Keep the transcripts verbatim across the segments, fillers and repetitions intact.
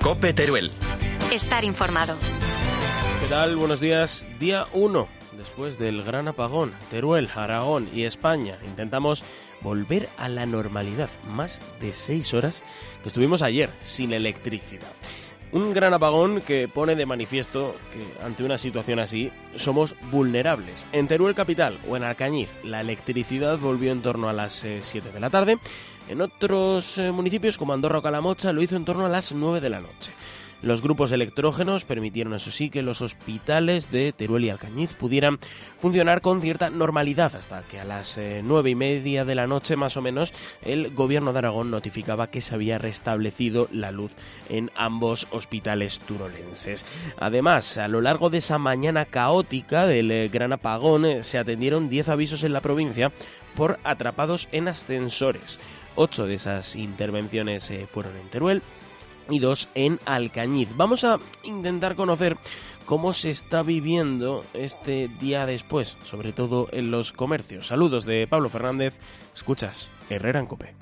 COPE Teruel. Estar informado. ¿Qué tal? Buenos días. Día uno después del gran apagón. Teruel, Aragón y España intentamos volver a la normalidad. Más de seis horas que estuvimos ayer sin electricidad. Un gran apagón que pone de manifiesto que ante una situación así somos vulnerables. En Teruel capital o en Alcañiz la electricidad volvió en torno a las eh, siete de la tarde. En otros eh, municipios como Andorra o Calamocha lo hizo en torno a las nueve de la noche. Los grupos electrógenos permitieron, eso sí, que los hospitales de Teruel y Alcañiz pudieran funcionar con cierta normalidad hasta que a las eh, nueve y media de la noche, más o menos, el gobierno de Aragón notificaba que se había restablecido la luz en ambos hospitales turolenses. Además, a lo largo de esa mañana caótica del eh, gran apagón, eh, se atendieron diez avisos en la provincia por atrapados en ascensores. Ocho de esas intervenciones eh, fueron en Teruel y dos en Alcañiz. Vamos a intentar conocer cómo se está viviendo este día después, sobre todo en los comercios. Saludos de Pablo Fernández. Escuchas Herrera en COPE.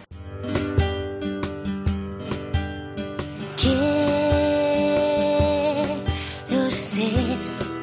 Quiero ser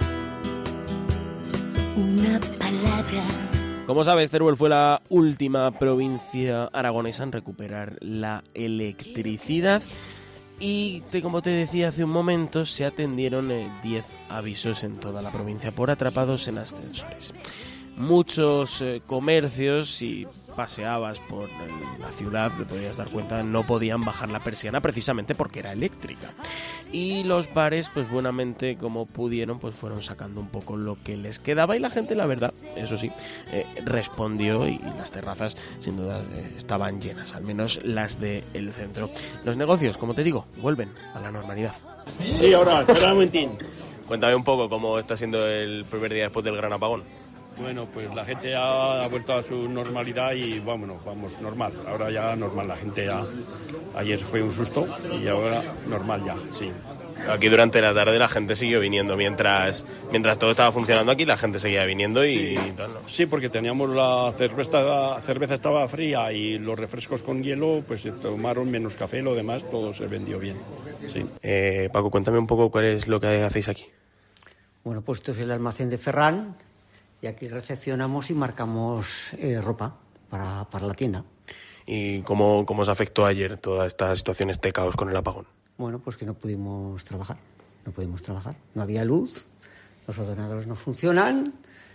una palabra. Como sabes, Teruel fue la última provincia aragonesa en recuperar la electricidad. Y te, como te decía hace un momento, se atendieron diez eh, avisos en toda la provincia por atrapados en ascensores. Muchos eh, comercios, si paseabas por eh, la ciudad, te podías dar cuenta, no podían bajar la persiana precisamente porque era eléctrica. Y los bares, pues buenamente como pudieron, pues fueron sacando un poco lo que les quedaba y la gente, la verdad, eso sí, eh, respondió y, y las terrazas sin duda eh, estaban llenas, al menos las del centro. Los negocios, como te digo, vuelven a la normalidad. Sí, ahora, espera un momentín. Cuéntame un poco cómo está siendo el primer día después del gran apagón. Bueno, pues la gente ya ha vuelto a su normalidad y vámonos, vamos, normal. Ahora ya normal, la gente ya... Ayer fue un susto y ahora normal ya, sí. Aquí durante la tarde la gente siguió viniendo, mientras mientras todo estaba funcionando aquí la gente seguía viniendo y, sí. y tal, ¿no? Sí, porque teníamos la cerveza, la cerveza estaba fría y los refrescos con hielo, pues se tomaron menos café, lo demás todo se vendió bien, sí. Eh, Paco, cuéntame un poco cuál es lo que hacéis aquí. Bueno, pues esto es el almacén de Ferran y aquí recepcionamos y marcamos eh, ropa para, para la tienda. ¿Y cómo, cómo os afectó ayer toda esta situación, este caos con el apagón? Bueno, pues que no pudimos trabajar, no pudimos trabajar. No había luz, los ordenadores no funcionan.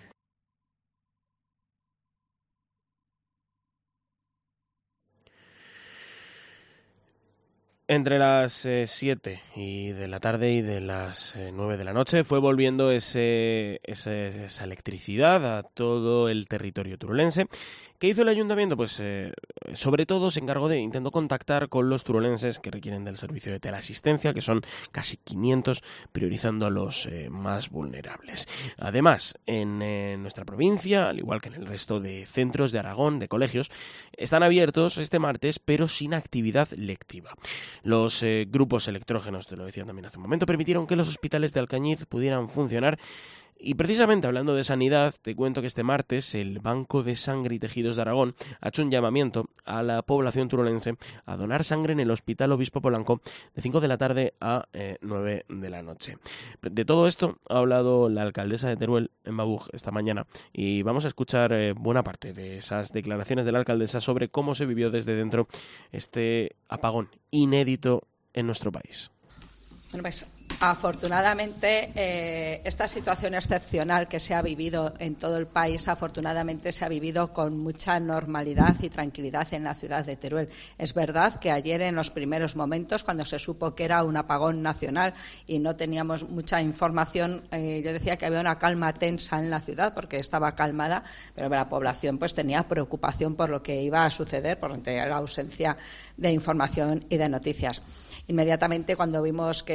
Entre las eh, siete y de la tarde y de las eh, nueve de la noche fue volviendo ese, ese, esa electricidad a todo el territorio turolense. ¿Qué hizo el ayuntamiento? Pues eh, sobre todo se encargó de intentó contactar con los turolenses que requieren del servicio de teleasistencia, que son casi quinientos, priorizando a los eh, más vulnerables. Además, en eh, nuestra provincia, al igual que en el resto de centros de Aragón, de colegios, están abiertos este martes, pero sin actividad lectiva. Los eh, grupos electrógenos, te lo decía también hace un momento, permitieron que los hospitales de Alcañiz pudieran funcionar. Y precisamente hablando de sanidad, te cuento que este martes el Banco de Sangre y Tejidos de Aragón ha hecho un llamamiento a la población turolense a donar sangre en el Hospital Obispo Polanco de cinco de la tarde a eh, nueve de la noche. De todo esto ha hablado la alcaldesa de Teruel en Babug esta mañana y vamos a escuchar eh, buena parte de esas declaraciones de la alcaldesa sobre cómo se vivió desde dentro este apagón inédito en nuestro país. Bueno, pues afortunadamente eh, esta situación excepcional que se ha vivido en todo el país, afortunadamente se ha vivido con mucha normalidad y tranquilidad en la ciudad de Teruel. Es verdad que ayer en los primeros momentos, cuando se supo que era un apagón nacional y no teníamos mucha información, eh, yo decía que había una calma tensa en la ciudad porque estaba calmada, pero la población pues tenía preocupación por lo que iba a suceder por la ausencia de información y de noticias. Inmediatamente, cuando vimos que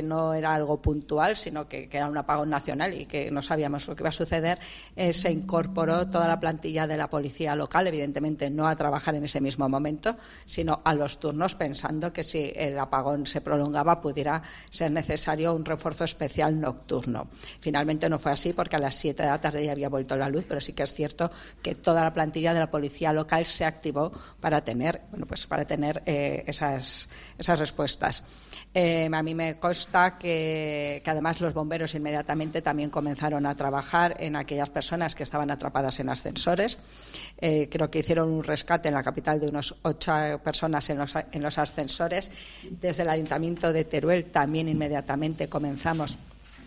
no era algo puntual, sino que, que era un apagón nacional y que no sabíamos lo que iba a suceder, eh, se incorporó toda la plantilla de la policía local, evidentemente no a trabajar en ese mismo momento, sino a los turnos, pensando que si el apagón se prolongaba pudiera ser necesario un refuerzo especial nocturno. Finalmente no fue así, porque a las siete de la tarde ya había vuelto la luz, pero sí que es cierto que toda la plantilla de la policía local se activó para tener, bueno, pues para tener eh, esas, esas respuestas. Eh, a mí me consta que, que además los bomberos inmediatamente también comenzaron a trabajar en aquellas personas que estaban atrapadas en ascensores. Eh, creo que hicieron un rescate en la capital de unos ocho personas en los, en los ascensores. Desde el Ayuntamiento de Teruel también inmediatamente comenzamos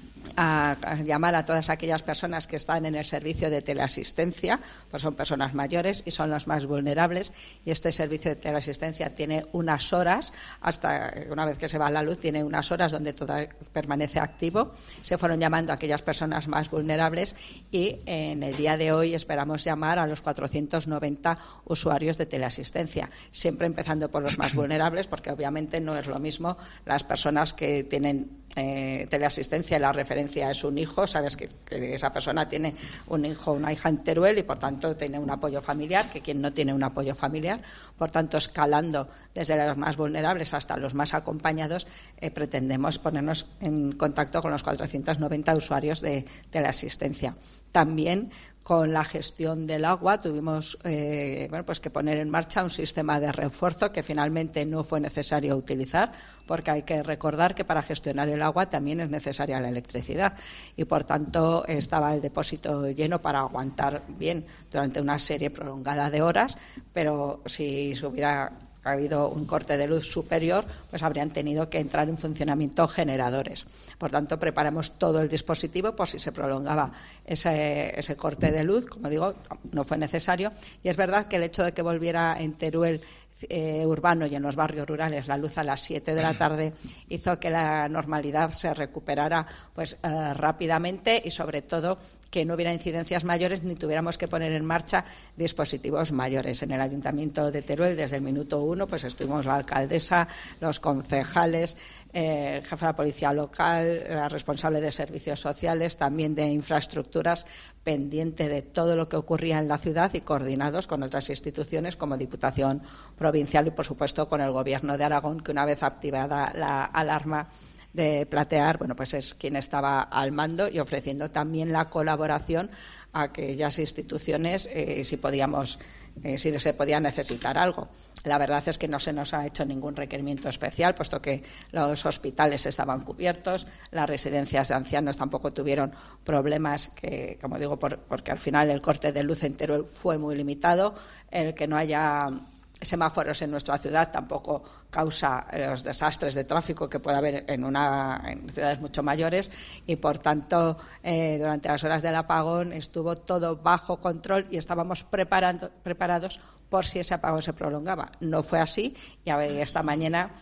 A, a llamar a todas aquellas personas que están en el servicio de teleasistencia, pues son personas mayores y son los más vulnerables, y este servicio de teleasistencia tiene unas horas, hasta una vez que se va la luz, tiene unas horas donde todo permanece activo. Se fueron llamando a aquellas personas más vulnerables y en el día de hoy esperamos llamar a los cuatrocientos noventa usuarios de teleasistencia, siempre empezando por los más vulnerables, porque obviamente no es lo mismo las personas que tienen Eh, teleasistencia y la referencia es un hijo, sabes que, que esa persona tiene un hijo o una hija en Teruel y por tanto tiene un apoyo familiar, que quien no tiene un apoyo familiar, por tanto escalando desde los más vulnerables hasta los más acompañados, eh, pretendemos ponernos en contacto con los cuatrocientos noventa usuarios de teleasistencia. También con la gestión del agua tuvimos eh, bueno, pues que poner en marcha un sistema de refuerzo que finalmente no fue necesario utilizar, porque hay que recordar que para gestionar el agua también es necesaria la electricidad y por tanto estaba el depósito lleno para aguantar bien durante una serie prolongada de horas, pero si se hubiera ha habido un corte de luz superior, pues habrían tenido que entrar en funcionamiento generadores. Por tanto, preparamos todo el dispositivo por si se prolongaba ese, ese corte de luz. Como digo, no fue necesario. Y es verdad que el hecho de que volviera en Teruel Eh, urbano y en los barrios rurales la luz a las siete de la tarde hizo que la normalidad se recuperara pues eh, rápidamente y sobre todo que no hubiera incidencias mayores ni tuviéramos que poner en marcha dispositivos mayores. En el Ayuntamiento de Teruel desde el minuto uno pues estuvimos la alcaldesa, los concejales, eh, el jefe de la policía local, la responsable de servicios sociales, también de infraestructuras, pendiente de todo lo que ocurría en la ciudad y coordinados con otras instituciones como Diputación Provincial y, por supuesto, con el Gobierno de Aragón, que una vez activada la alarma de platear, bueno, pues es quien estaba al mando y ofreciendo también la colaboración a aquellas instituciones eh, si podíamos eh, si se podía necesitar algo. La verdad es que no se nos ha hecho ningún requerimiento especial, puesto que los hospitales estaban cubiertos, las residencias de ancianos tampoco tuvieron problemas, que, como digo, por, porque al final el corte de luz entero fue muy limitado. El que no haya semáforos en nuestra ciudad tampoco causa los desastres de tráfico que puede haber en, una, en ciudades mucho mayores y, por tanto, eh, durante las horas del apagón estuvo todo bajo control y estábamos preparando, preparados por si ese apagón se prolongaba. No fue así y esta mañana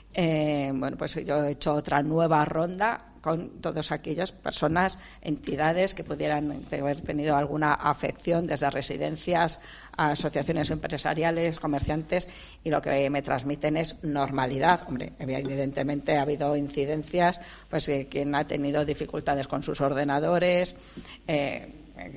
eh, bueno, pues yo he hecho otra nueva ronda con todas aquellas personas, entidades que pudieran haber tenido alguna afección, desde residencias a asociaciones empresariales, comerciantes, y lo que me transmiten es normalidad. Hombre, evidentemente ha habido incidencias, pues eh, quien ha tenido dificultades con sus ordenadores, eh,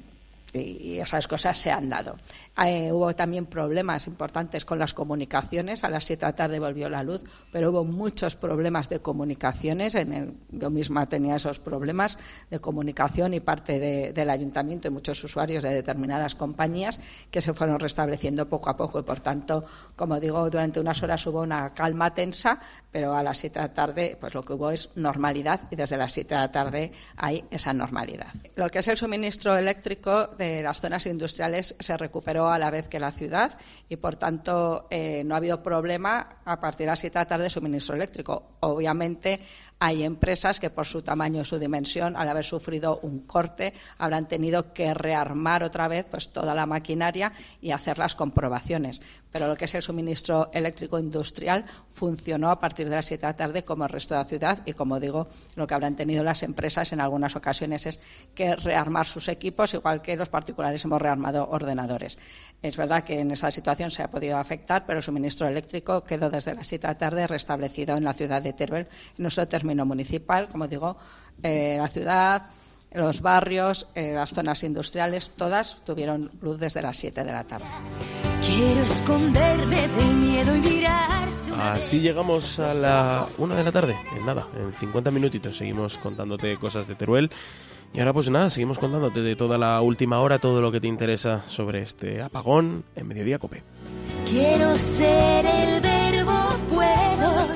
y esas cosas se han dado. Eh, hubo también problemas importantes con las comunicaciones. A las siete de la tarde volvió la luz, pero hubo muchos problemas de comunicaciones. En el, yo misma tenía esos problemas de comunicación y parte de, del ayuntamiento y muchos usuarios de determinadas compañías que se fueron restableciendo poco a poco y, por tanto, como digo, durante unas horas hubo una calma tensa, pero a las siete de la tarde pues lo que hubo es normalidad y desde las siete de la tarde hay esa normalidad. Lo que es el suministro eléctrico de las zonas industriales se recuperó a la vez que la ciudad y, por tanto, eh, no ha habido problema a partir de las siete de la tarde de suministro eléctrico. Obviamente, hay empresas que, por su tamaño y su dimensión, al haber sufrido un corte, habrán tenido que rearmar otra vez pues toda la maquinaria y hacer las comprobaciones. Pero lo que es el suministro eléctrico industrial funcionó a partir de las siete de la tarde como el resto de la ciudad y, como digo, lo que habrán tenido las empresas en algunas ocasiones es que rearmar sus equipos, igual que los particulares hemos rearmado ordenadores. Es verdad que en esa situación se ha podido afectar, pero el suministro eléctrico quedó desde las siete de la tarde restablecido en la ciudad de Teruel, en nuestro término municipal, como digo, eh, la ciudad, los barrios, eh, las zonas industriales, todas tuvieron luz desde las siete de la tarde. Quiero esconderme del miedo y mirar. Así llegamos a la una de la tarde. En nada, en cincuenta minutitos seguimos contándote cosas de Teruel. Y ahora pues nada, seguimos contándote de toda la última hora, todo lo que te interesa sobre este apagón en Mediodía Cope. Quiero ser el verbo puedo.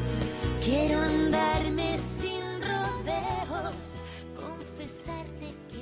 Quiero andarme sin rodeos, confesarte que